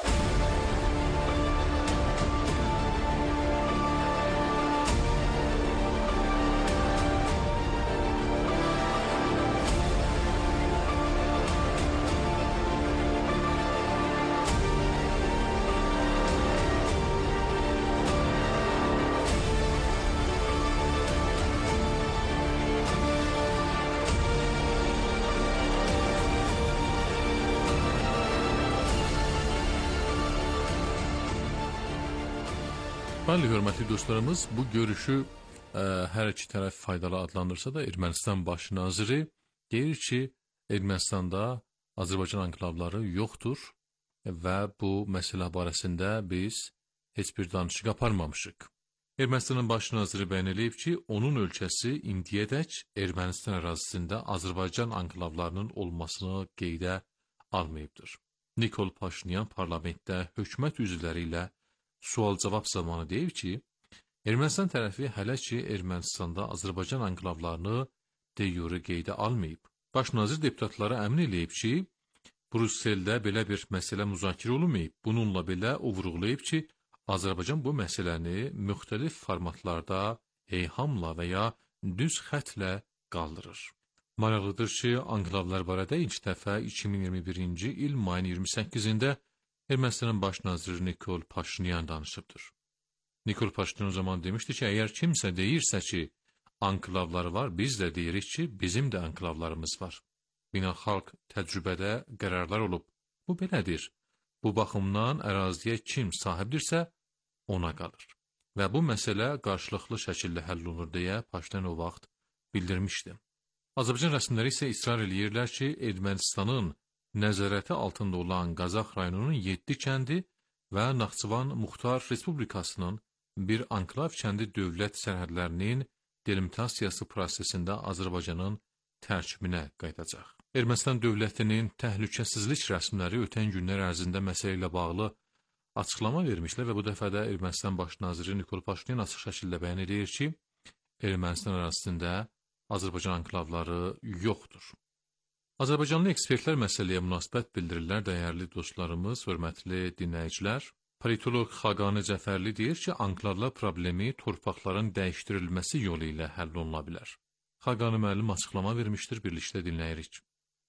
Bəli, hörmətli dostlarımız, bu görüşü ə, hər iki tərəf faydalı adlandırsa da Ermənistan baş naziri deyir ki, Ermənistanda Azərbaycan anklavları yoxdur və bu məsələ barəsində biz heç bir danışıq aparmamışıq. Ermənistanın baş naziri bəyan edib ki, onun ölkəsi indiyədək Ermənistan ərazisində Azərbaycan anklavlarının olmasını qeydə almayıbdır. Nikol Paşinyan parlamentdə hökumət üzvləri ilə sual-cavab zamanı deyib ki, Ermənistan tərəfi hələ ki Ermənistanda Azərbaycan anklavlarını de yure qeydə almayıb. Baş nazir deputatlara əmin eləyib ki, Brüsseldə belə bir məsələ müzakirə olunmayıb. Bununla belə o vurğulayıb ki, Azərbaycan bu məsələni müxtəlif formatlarda eyhamla və ya düz xətlə qaldırır. Maraqlıdır ki, anklavlar barədə ilk dəfə iki min iyirmi birinci il mayın iyirmi səkkizində Ermənistanın baş naziri Nikol Paşinyan danışıbdır. Nikol Paşinyan o zaman demişdi ki, əgər kimsə deyirsə ki, anklavları var, biz də deyirik ki, bizim də anklavlarımız var. Beynəlxalq təcrübədə qərarlar olub. Bu belədir. Bu baxımdan əraziyə kim sahibdirsə, ona qalır. Və bu məsələ qarşılıqlı şəkildə həll olunur deyə Paşinyan o vaxt bildirmişdi. Azərbaycan rəsmiləri isə israr eləyirlər ki, Ermənistanın nəzarəti altında olan Qazax rayonunun yeddi kəndi və Naxçıvan Muxtar Respublikasının bir anklav kəndi dövlət sərhədlərinin delimitasiyası prosesində Azərbaycanın tərkibinə qayıdacaq. Ermənistan dövlətinin təhlükəsizlik rəsmiləri ötən günlər ərzində məsələ ilə bağlı açıqlama vermişlər və bu dəfə də Ermənistan baş naziri Nikol Paşinyan açıq şəkildə bəyan edir ki, Ermənistan ərazisində Azərbaycan anklavları yoxdur. Azərbaycanlı ekspertlər məsələyə münasibət bildirirlər, dəyərli dostlarımız, hörmətli dinləyicilər. Politolog Xaqani Cəfərli deyir ki, anklavlar problemi torpaqların dəyişdirilməsi yolu ilə həll oluna bilər. Xaqani müəllim açıqlama vermişdir, birlikdə dinləyirik.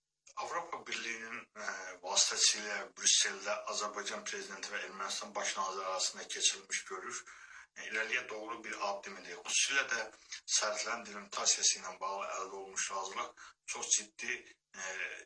Avropa Birliyinin ə, vasitəsilə Brüsseldə Azərbaycan prezidenti və Ermənistan baş naziri arasında keçirilmiş görüş irəliyə doğru bir addım edir. Xüsusilə də sərhədlərin delimitasiyası ilə bağlı əldə olunmuş razılıq çox ciddi ə,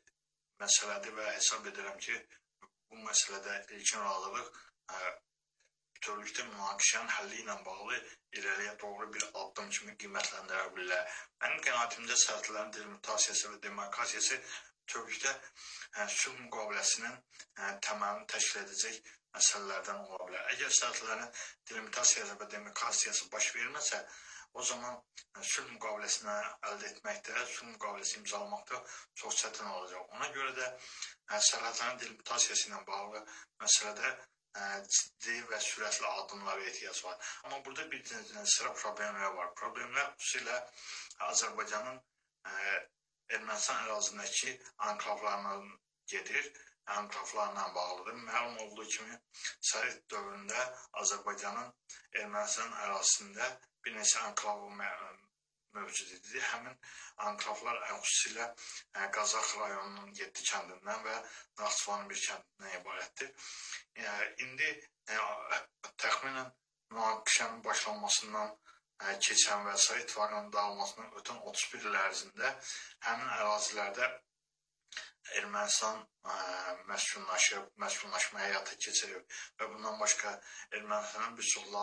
məsələdir və hesab edirəm ki, bu məsələdə ilkin razılıq ə, bütövlükdə münaqişənin həlli ilə bağlı irəliyə doğru bir addım kimi qiymətləndirə bilər. Mənim qənaətimdə sərhədlərin delimitasiyası və demarkasiyası bütövlükdə ə, sülh müqaviləsinin ə, təməlini təşkil edəcək məsələlərdən ola bilər. Əgər sərhədlərin delimitasiyası və demarkasiyası baş verməsə, o zaman sülh müqaviləsini əldə etməkdə, sülh müqaviləsi imzalamaqda çox çətin olacaq. Ona görə də sərhədlərin delimitasiyası ilə bağlı məsələdə ə, ciddi və sürətli addımlara ehtiyac var. Amma burada bir sıra problemlər var. Problemlər xüsusilə Azərbaycanın ə, Ermənistan ərazisindəki anklavlarına gedir. Anklavlarla bağlıdır. Məlum olduğu kimi Sovet dövründə Azərbaycanın Ermənistan ərazisində bir neçə anklav mövcud idi. Həmin anklavlar xüsusilə Qazax rayonunun yeddi kəndindən və Naxçıvanın bir kəndindən ibarətdir. İndi təxminən münaqişənin başlanmasından keçən və Sovet İttifaqının dağılmasından ötən otuz bir il ərzində həmin ərazilərdə Ermənistan ə, məskunlaşıb, məskunlaşma həyata keçirib və bundan başqa Ermənistanın bir çox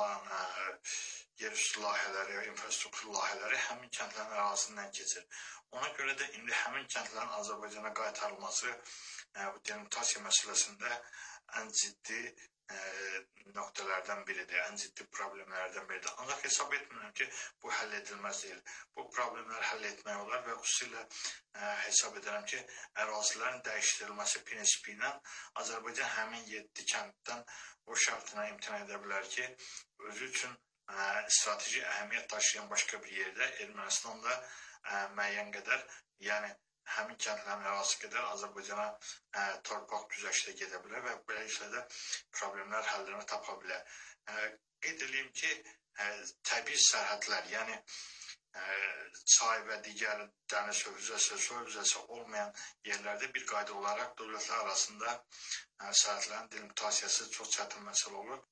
yerüstü layihələri, infrastruktur layihələri həmin kəndlərin ərazisindən keçir. Ona görə də indi həmin kəndlərin Azərbaycana qaytarılması ə, bu delimitasiya məsələsində ən ciddi e, nöqtələrdən biridir, ən ciddi problemlərdən biridir. Ancaq hesab etmirəm ki, bu həll edilməz deyil. Bu problemləri həll etmək olar və xüsusilə e, hesab edirəm ki, ərazilərin dəyişdirilməsi prinsipi ilə Azərbaycan həmin yeddi kənddən o şərtinə imtina edə bilər ki, özü üçün e, strateji əhəmiyyət daşıyan başqa bir yerdə Ermənistanla e, müəyyən qədər, yəni həmin kəndlərin ərazisi qədər Azərbaycana ə, torpaq güzəştə gedə bilər və beləliklə də problemlər həllini tapa bilər. Ə, qeyd edeyim ki, ə, təbii sərhədlər, yəni ə, çay və digər dəniz hövzəsi, su hövzəsi olmayan yerlərdə bir qayda olaraq dövlətlər arasında ə, sərhədlərin delimitasiyası çox çətin məsələ olur.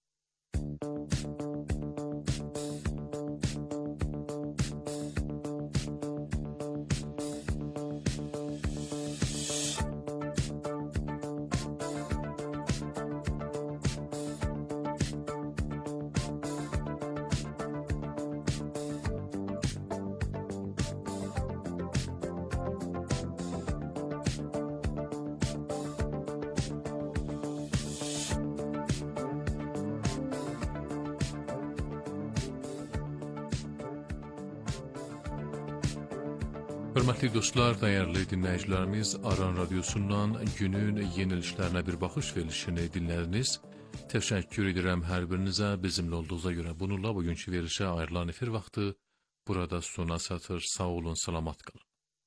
Hörmətli dostlar, dəyərli dinləyicilərimiz, Aran Radiosundan günün yenilişlərinə bir baxış verilişini dinlədiniz. Təşəkkür edirəm hər birinizə bizimlə olduğunuza görə. Bununla bugünkü verilişə ayrılan efir vaxtı burada sona çatır. Sağ olun, salamat qalın.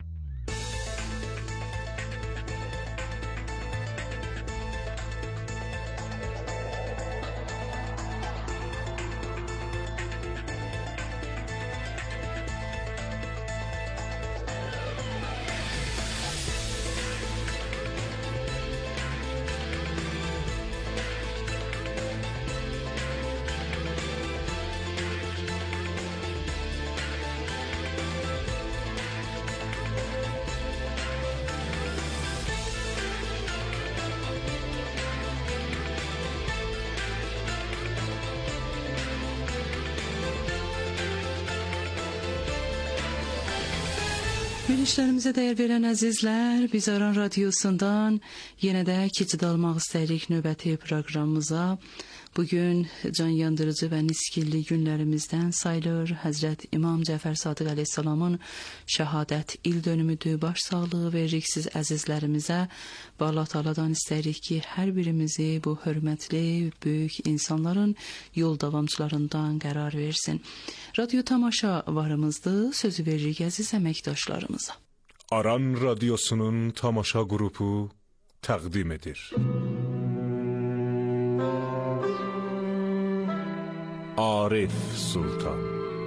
Verilişlərimizə dəyər verən əzizlər, biz Aran Radiosundan yenə də keçid almaq istəyirik növbəti proqramımıza. Bugün can yandırıcı və niskilli günlərimizdən sayılır. Həzrət İmam Cəfər Sadiq əleyhissalamın şəhadət il dönümüdür. Baş sağlığı veririk siz əzizlərimizə. Və Allah Teala'dan istəyirik ki, hər birimizi bu hörmətli, böyük insanların yol davamçılarından qərar versin. Radyo tamaşa varımızdır. Sözü veririk əziz əməkdaşlarımıza. Aran Radyosunun tamaşa qrupu təqdim edir. Arif Sultan.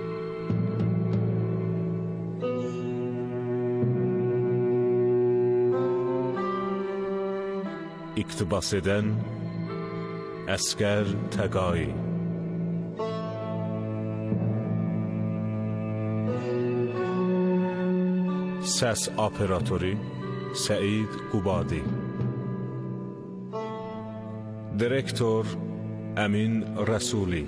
İqtibas edən Əskər Təqai. Səs operatoru Səid Qubadi. Direktor Əmin Rəsuli.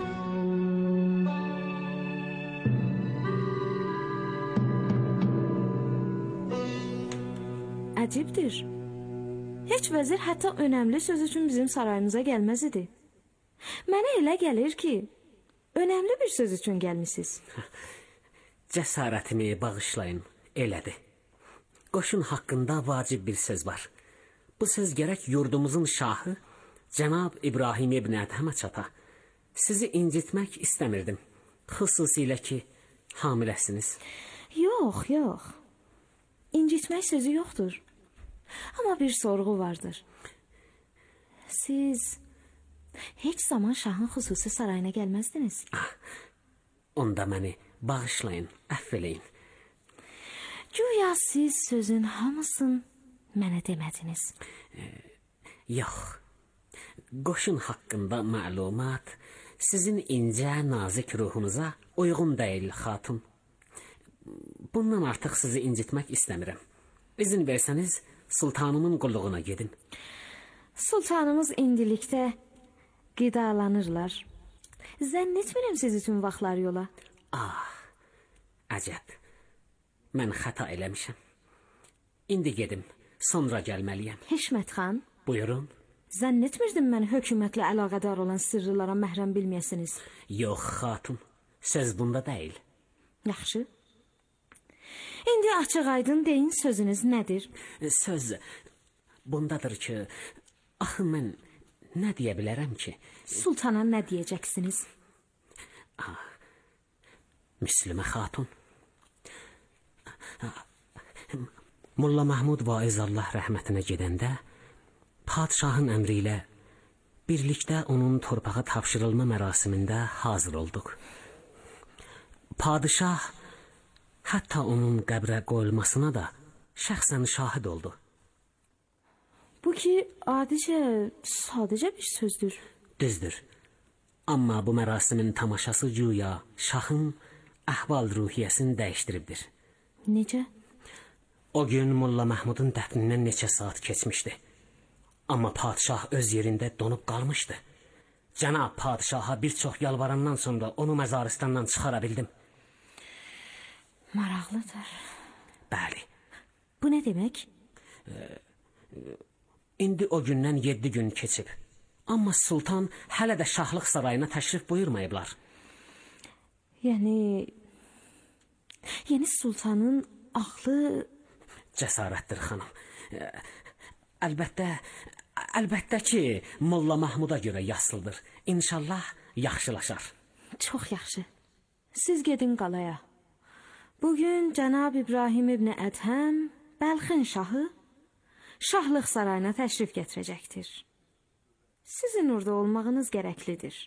Əcibdir. Heç vəzir hətta önəmli söz üçün bizim sarayımıza gəlməz idi. Mənə elə gəlir ki, önəmli bir söz üçün gəlmisiniz. Cəsarətimi bağışlayın, elədi. Qoşun haqqında vacib bir söz var. Bu söz gərək yurdumuzun şahı Cənab İbrahim ibn Ədhəmə çata. Sizi incitmək istəmirdim. Xüsusilə ki, hamiləsiniz. Yox, yox. İncitmək sözü yoxdur. Amma bir sorğu vardır. Siz heç zaman şahın xüsusi sarayına gəlməzdiniz. Ah, onda məni bağışlayın, əfv eləyin. Güya siz sözün hamısını mənə demədiniz. E, yox. Qoşun haqqında məlumat sizin incə, nazik ruhunuza uyğun deyil, xatun. Bundan artıq sizi incitmək istəmirəm. İzin versəniz, sultanımın qulluğuna gedin. Sultanımız indilikdə qidalanırlar. Zənn etmirəm siz üçün vaxtlar yola. Ah, əcəb. Mən xəta eləmişəm. İndi gedim, sonra gəlməliyəm. Hişmət xan. Buyurun. Zənn etmirdim mən hökumətlə əlaqədar olan sırrılara məhrəm bilməyəsiniz. Yox, xatun, söz bunda deyil. Yaxşı. İndi açıq aydın deyin, sözünüz nədir? Söz bundadır ki, axı mən nə deyə bilərəm ki? Sultana nə deyəcəksiniz? Ah, Müslümə xatun. Molla Mahmud Vaiz Allah rəhmətinə gedəndə padşahın əmri ilə birlikdə onun torpağa tapşırılma mərasimində hazır olduq. Padişah hətta onun qəbrə qoyulmasına da şəxsən şahid oldu. Bu ki, adicə, sadəcə bir sözdür. Düzdür. Amma bu mərasimin tamaşası güya şahın əhval ruhiyyəsini dəyişdiribdir. Necə? O gün Molla Mahmudun dəfnindən neçə saat keçmişdi. Amma padişah öz yerində donub qalmışdı. Cənab padişaha bir çox yalvarandan sonra onu məzaristandan çıxara bildim. Maraqlıdır. Bəli. Bu nə demək? Ee, indi o gündən yeddi gün keçib. Amma sultan hələ də şahlıq sarayına təşrif buyurmayıblar. Yəni... Yəni sultanın ağlı... Cəsarətdir xanım. Ee, əlbəttə, əlbəttə ki, Molla Mahmuda görə yaslıdır. İnşallah yaxşılaşar. Çox yaxşı. Siz gedin qalaya. Bugün Cənab İbrahim İbni Ədhəm, Bəlxin şahı, şahlıq sarayına təşrif gətirəcəkdir. Sizin orada olmağınız gərəklidir.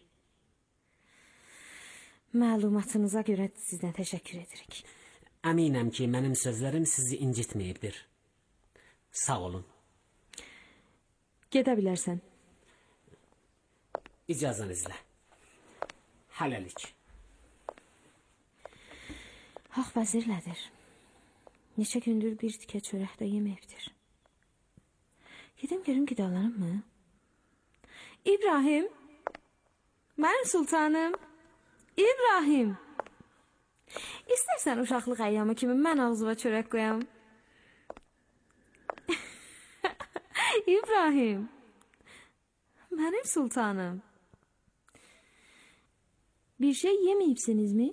Məlumatınıza görə sizdən təşəkkür edirik. Əminəm ki, mənim sözlərim sizi incitməyibdir. Sağ olun. Gedə bilərsən. İcazənizlə. Hələlik. Haq vəzirlədir. Neçə gündür bir tikə çörəkdə yeməyibdir. Gedim görüm qidalarım mı? İbrahim! Mənim sultanım! İbrahim! İstərsən uşaqlıq əyyamı kimi mən ağzıma çörək qoyam. İbrahim! Mənim sultanım! Bir şey yeməyibsinizmi?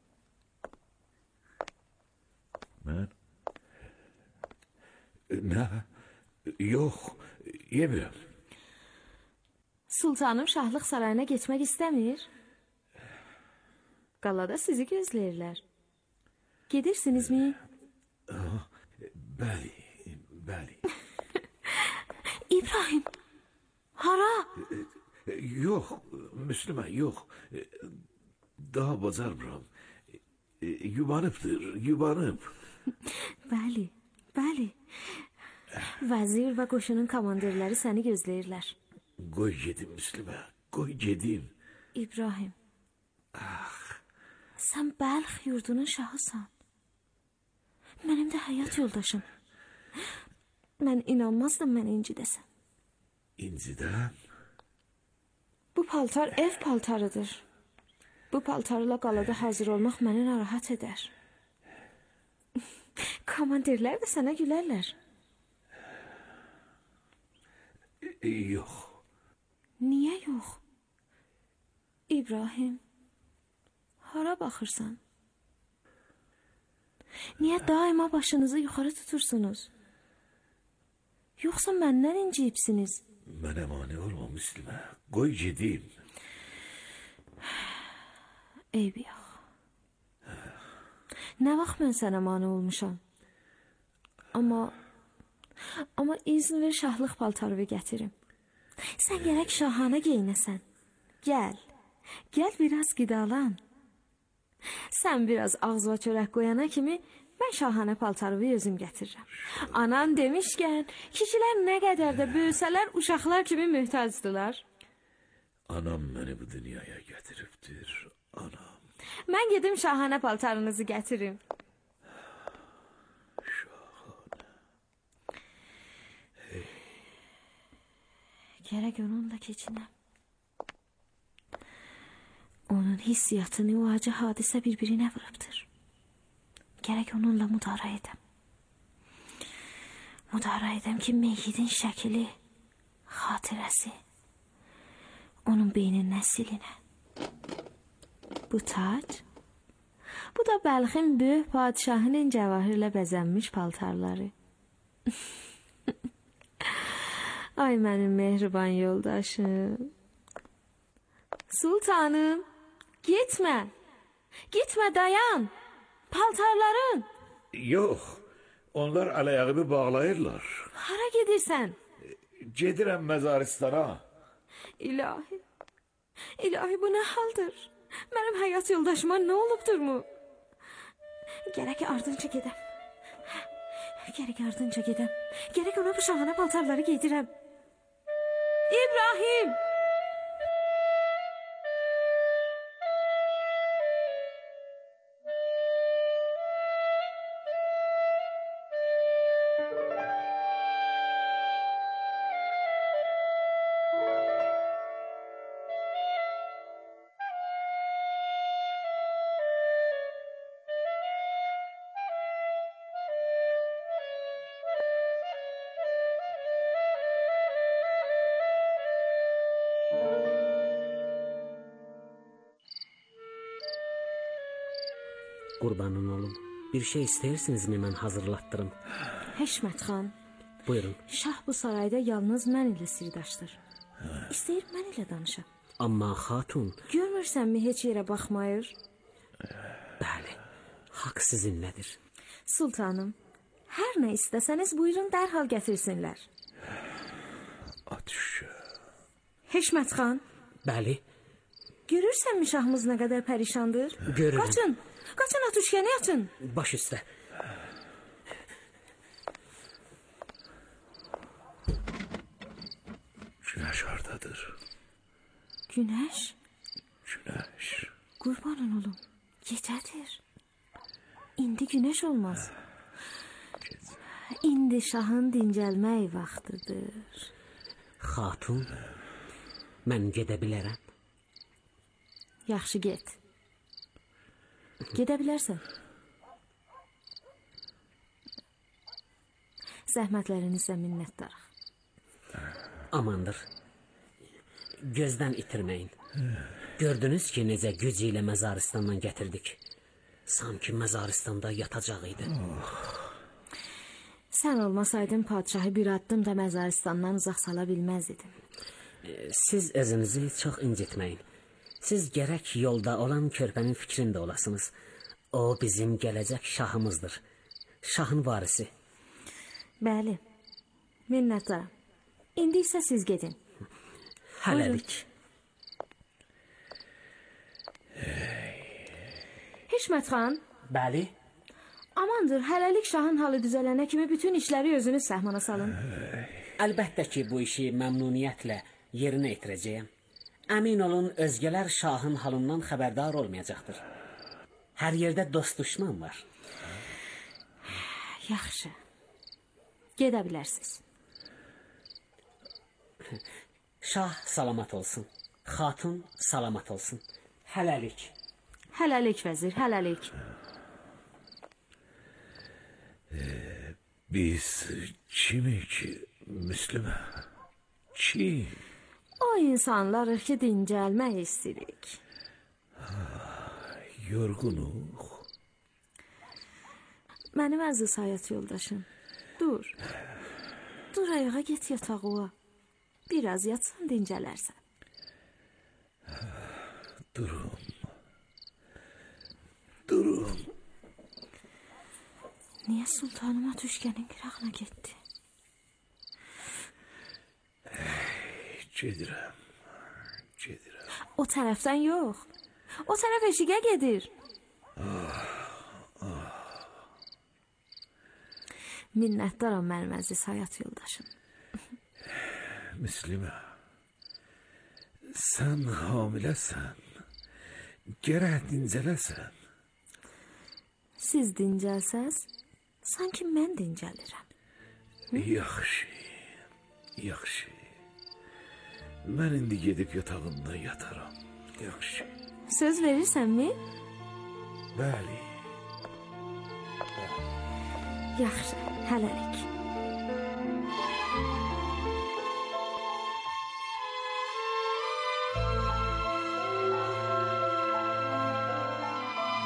Mən? Nə? Yox, yemirəm. Sultanım şahlıq sarayına getmək istəmir. Qalada sizi gözləyirlər. Gedirsinizmi? Bəli, bəli. İbrahim, hara? Yox, Müslümə, yox. Daha bacarmıram. Yubanıbdır, yubanıb. Bəli, bəli. Vəzir və qoşunun komandirləri səni gözləyirlər. Qoy gedim Müslümə, qoy gedim. İbrahim, sən Bəlx yurdunun şahısan. Mənim də həyat yoldaşım. Mən inanmazdım mən incidəsən. İncidəm? Bu paltar ev paltarıdır. Bu paltarla qalada hazır olmaq məni narahat edər. Komandirlər də sənə gülərlər. Yox. Niyə yox? İbrahim, hara baxırsan? Niyə daima başınızı yuxarı tutursunuz? Yoxsa məndən inciyibsiniz? Mənə mane olma Müslümə. Qoy gedim. Eybi yox. Nə vaxt mən sənə mane olmuşam? Amma... Amma izin ver şahlıq paltarımı gətirim. Sən gərək şahanə geyinəsən. Gəl. Gəl biraz qidalan. Sən biraz ağzıva çörək qoyana kimi mən şahanə paltarımı özüm gətirirəm. Anan demişkən, kişilər nə qədər də böyüsələr uşaqlar kimi möhtacdılar. Anam məni bu dünyaya gətiribdir. Anam. Mən gedim şahanə paltarınızı gətirim. Gərək onunla keçinəm. Onun hissiyatını o acı hadisə bir-birinə vurubdur. Gərək onunla müdara edəm. Müdara edəm ki, meyyidin şəkili xatirəsi onun beynindən silinə. Bu tac, bu da Bəlxin böyük padişahının cəvahirlə bəzənmiş paltarları. Ay mənim mehriban yoldaşım. Sultanım, gitmə. Gitmə, dayan. Paltarların. Yox, onlar əl-ayağımı bağlayırlar. Hara gedirsən? Gedirəm məzaristana. İlahi, ilahi bu nə haldır? Mənim həyat yoldaşıma nə olubdurmu? Gərək ardınca gedəm. Gərək ardınca gedəm. Gərək ona bu şahana paltarları giydirəm. İbrahim! Qurbanın olum. Bir şey istəyirsinizmi mən hazırlatdırım? Həşmət xan. Buyurun. Şah bu sarayda yalnız mən ilə sirdaşdır. İstəyir mən ilə danışa. Amma xatun... Görmürsənmi heç yerə baxmayır? Bəli, haqq sizinlədir. Sultanım, hər nə istəsəniz buyurun dərhal gətirsinlər. Atış. Həşmət xan. Bəli. Görürsənmi şahımız nə qədər pərişandır? Görürüm. Qaçın, qaçın atuşkəni atın. Baş üstə. Günəş hardadır? Günəş? Günəş. Qurbanın olum, gecədir. İndi günəş olmaz. İndi şahın dincəlmək vaxtıdır. Xatun, mən gedə bilərəm. Yaxşı, get. Gedə bilərsən. Zəhmətlərinizə minnətdarıq. Amandır. Gözdən itirməyin. Gördünüz ki, necə gücü ilə məzaristandan gətirdik. Sanki məzaristanda yatacaq idi. Sən olmasaydın padişahı bir addım da məzaristandan uzaq sala bilməzdim. Siz özünüzü çox incitməyin. Siz gərək yolda olan körpənin fikrində olasınız. O bizim gələcək şahımızdır. Şahın varisi. Bəli, minnətdaram. İndi isə siz gedin. Hələlik. Hişmət xan. Bəli. Amandır, hələlik şahın halı düzələnə kimi bütün işləri özünüz səhmana salın. Əlbəttə ki, bu işi məmnuniyyətlə yerinə yetirəcəyəm. Əmin olun, özgələr şahın halından xəbərdar olmayacaqdır. Hər yerdə dost düşman var. Yaxşı. Gedə bilərsiniz. Şah salamat olsun. Xatun salamat olsun. Hələlik. Hələlik vəzir, hələlik. Ee, biz kimik ki, Müslümə? Kim? O insanlarıq ki, dincəlmək istəyirik. Yorğunuq. Mənim əziz həyat yoldaşım, dur. Dur, ayağa get yatağıya. Biraz yatsan dincələrsən. Durum. Durum. Niyə sultanıma düşkənin qırağına getdi? Gedirəm. Gedirəm. O tərəfdən yox. O tərəf eşiqə gedir. Ah, ah. Minnətdaram mənim əziz həyat yoldaşım. Müslümə, sən hamiləsən. Gərək dincələsən. Siz dincəlsəz, sanki mən dincəlirəm. Yaxşı, yaxşı. Mən indi gedib yatağımda yataram. Yaxşı. Söz verirsənmi? Bəli. Yaxşı, hələlik.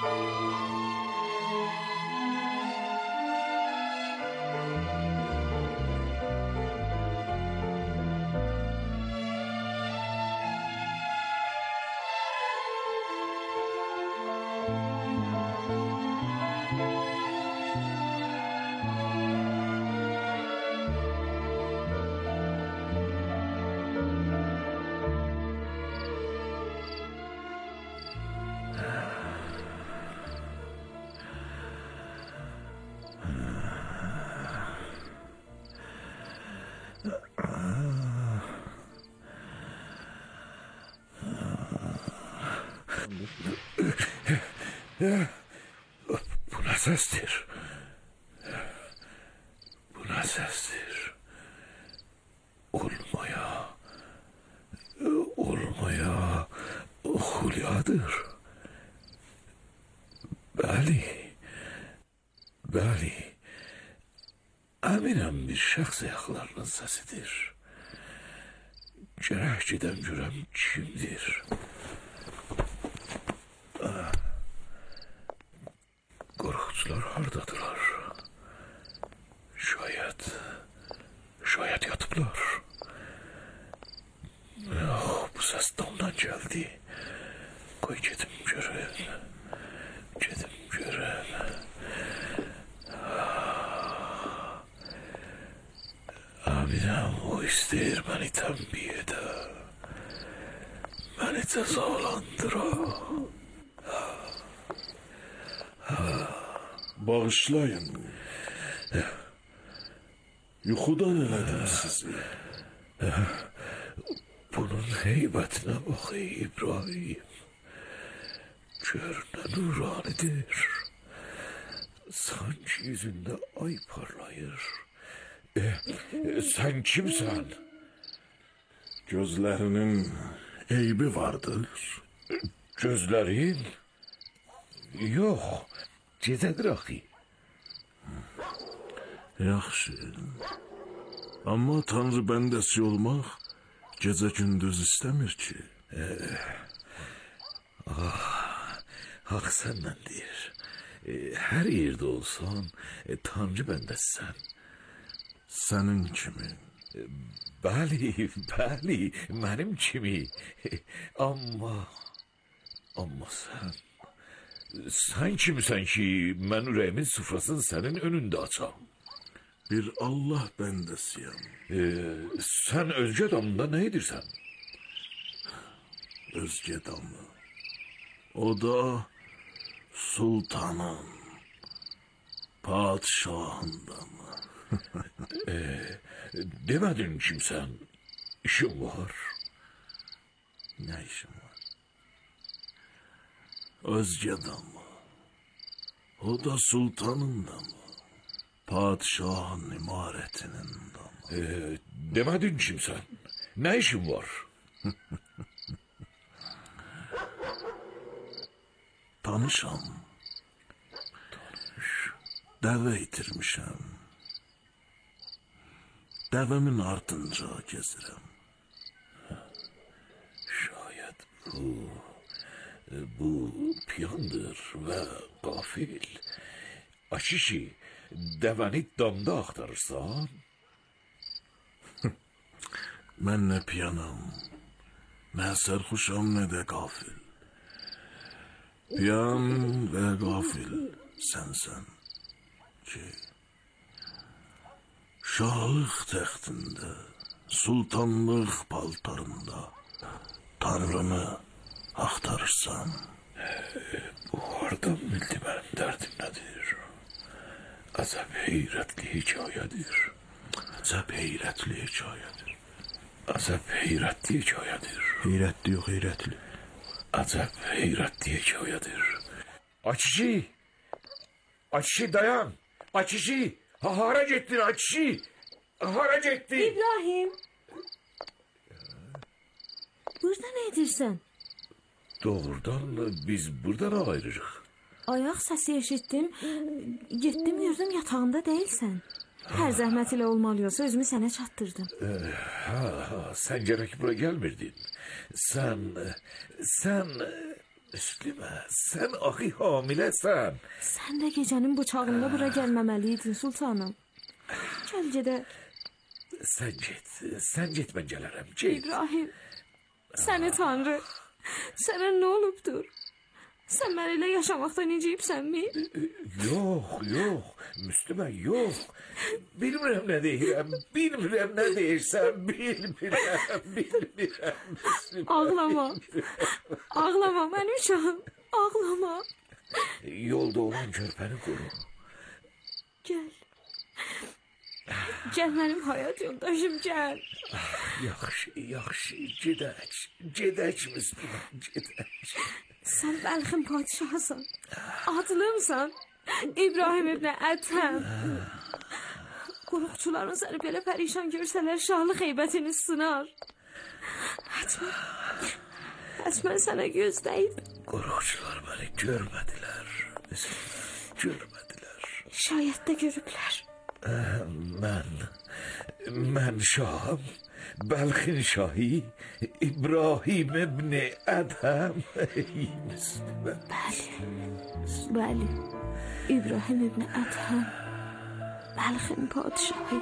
Bu ne sestir? Bu ne sestir? Olmaya, olmaya Hulyadır. Bəli, bəli. Əminəm bir şəxs ayaqlarının səsidir. Gərək gedən görəm kimdir? Qorxucular hardadılar? Şayət, şayət yatıblar. Oh, bu səs damdan gəldi. Qoy gedim görüm. Gedim görüm. Abidəm o istəyir məni tənbih edə. Məni cəzalandıra. Bağışlayın. Yuxudan elədim sizi. Bunun heybətinə bax ey İbrahim. Gör nə nuranidir. Sanki yüzündə ay parlayır. E, sen kimsen? Gözlerinin eybi vardır. Gözlerin? Yok. Gecedir axı. Yaxşı. Amma Tanrı bəndəsi olmaq gecə gündüz istəmir ki. E, ah, haq səndən deyir. E, hər yerdə olsan, e, Tanrı bəndəsən. Sənin kimi. Bəli, bəli, mənim kimi. Amma, amma sən, sən kimsən ki, mən ürəyimin süfrasını sənin önündə açam? Bir Allah bəndəsiyəm. E, sən özgə damında nə edirsən? Özgə damı. O da sultanın, padişahın damı. e, demedin kimsən, işim var. Ne işim var? Özgə damı. O da sultanın damı. Padişahın imaretinin damı. E, demedin kimsən, ne işim var? Tanışam. Tanış. Dəvə itirmişəm. Dəvəmin ardınca gezirəm. Şayet bu, bu piyandır ve gafil. Açışı, dəvəni damda axtarırsan? Mən nə piyanam, nə sərxuşam, nə də qafil. Piyan və qafil sənsən ki, şahlıq təxtində, sultanlıq paltarında Tanrını axtarırsan. Bu hardan bildi mənim dərdim nədir? Əcəb heyrətli hekayədir. Əcəb heyrətli hekayədir. Əcəb heyrətli hekayədir. Heyrətli yox, heyrətli. Əcəb heyrətli hekayədir. Açıcı! Açıcı dayan! Açıcı! Ha, hara getdin Açıcı? Hara getdin? İbrahim! Burada nə edirsən? Doğrudan biz buradan ayrırıq. Ayaq səsi eşitdim. Getdim gördüm yatağında değilsən. Hər zəhmət ilə olmalıysa özümü sənə çatdırdım. Ee, ha, ha, sen gerek buraya gelmirdin. Sen, sen Müslümə, sən axı hamiləsən. Sən də gecənin bıçağında bura gəlməməliydin sultanım. Gəl gedək. Sən get, sən get, mən gələrəm, get. İbrahim, səni Tanrı, sənə nə olubdur? Sən mən ilə yaşamaqdan inciyibsənmi? Yox, yox, Müslümə, yox. Bilmirəm nə deyirəm, bilmirəm nə deyirsən, bilmirəm, bilmirəm, Müslümə. Ağlama, ağlama mənim uşağım, ağlama. Yolda olan körpəni qoru. Gəl, gəl mənim həyat yoldaşım, gəl. Yaxşı, yaxşı, gedək, gedək Müslümə, gedək. Sən Bəlxin padişahısan, adlımsan, İbrahim ibn Ədhəm. Qoruqçuların səni belə pərişan görsələr şahlıq heybətini sınar. Hətmən, hətmən sənə gözdəyib. Qoruqçular məni görmədilər, görmədilər. Şayət də görüblər. Mən, mən şahım. Bəlxin şahi İbrahim ibn Ədhəm. Bəli, bəli, İbrahim ibn Ədhəm, Bəlxin padişahı.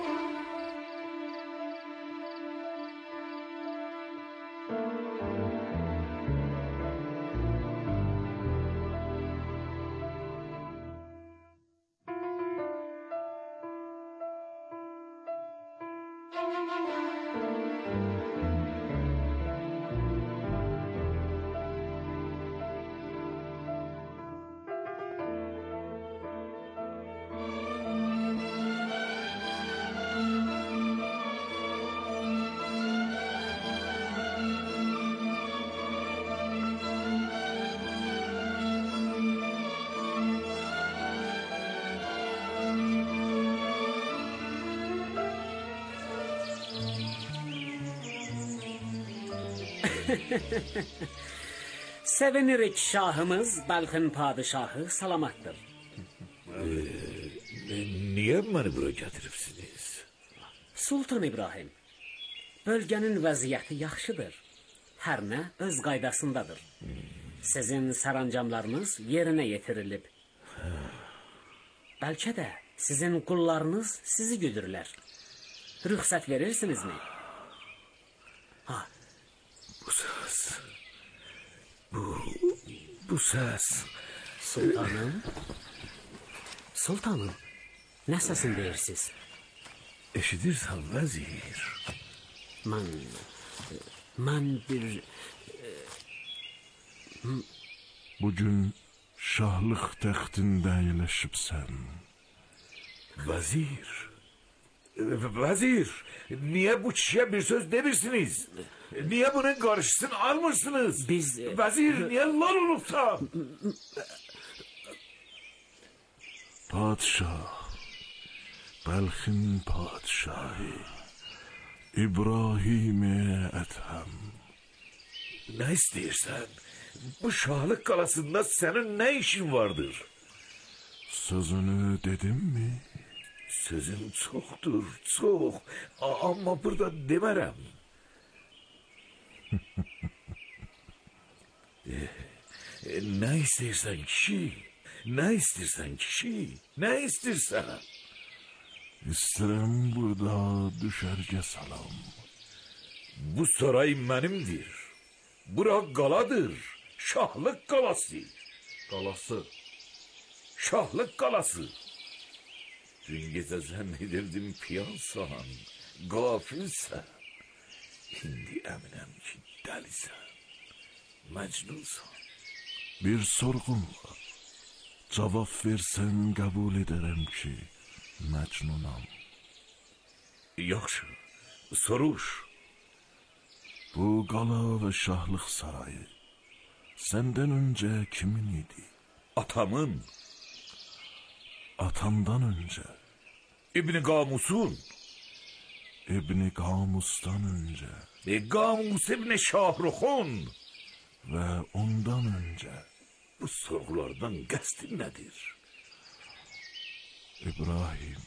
Sevinirik şahımız, Bəlxin padişahı salamatdır. Ee, niye beni buraya getiripsiniz? Sultan İbrahim, bölgenin vəziyyəti yaxşıdır. Hər nə öz qaydasındadır. Sizin sərəncamlarınız yerinə yetirilib. Bəlkə də sizin qullarınız sizi güdürlər. Rüxsət verirsinizmi? Ha. Bu ses, bu, bu ses. Sultanım, sultanım, nə səsin deyirsiniz? Eşidirsən vəzir? Mən, mən bir... Bugün şahlıq təxtində əyləşibsən. Vəzir, vəzir, niye bu kişiye bir söz demirsiniz? Niye bunun karşısını almışsınız? Biz... Vəzir, niye lan olubsa? Padişah, Bəlxin padişahı, İbrahim Ədhəm. Ne istəyirsən? Bu şahlık qalasında senin ne işin vardır? Sözünü dedim mi? Sözüm çoxdur, çox. Amma burada demərəm. e, e, ne istəyirsən kişi? Ne istəyirsən kişi? Ne istəyirsən? İstərəm burada düşərgə salam. Bu saray mənimdir. Bura qaladır. Şahlıq qalası. Qalası. Şahlıq qalası. Dün gecə zənn edirdim piyansan, qafilsən. İndi əminəm ki, dəlisən, məcnunsan. Bir sorğum var. Cavab versən qəbul edərəm ki, məcnunam. Yaxşı, soruş. Bu qala və şahlıq sarayı səndən öncə kimin idi? Atamın. Atamdan öncə. İbn Qamusun. İbn Qamusdan öncə. E, Qamus İbn Şahruxun. Və ondan öncə. Bu sorgulardan qəsdin nədir? İbrahim,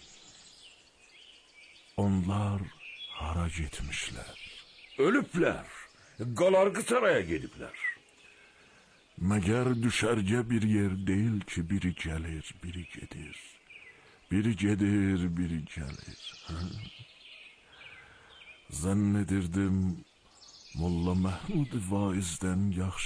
onlar hara getmişlər? Ölüblər. Qalarqı saraya gediblər. Məgər düşərgə bir yer deyil ki, biri gəlir, biri gedir. Biri gedir, biri gəlir. Hə? Zənn edirdim Molla Məhmud vaizdən yaxşı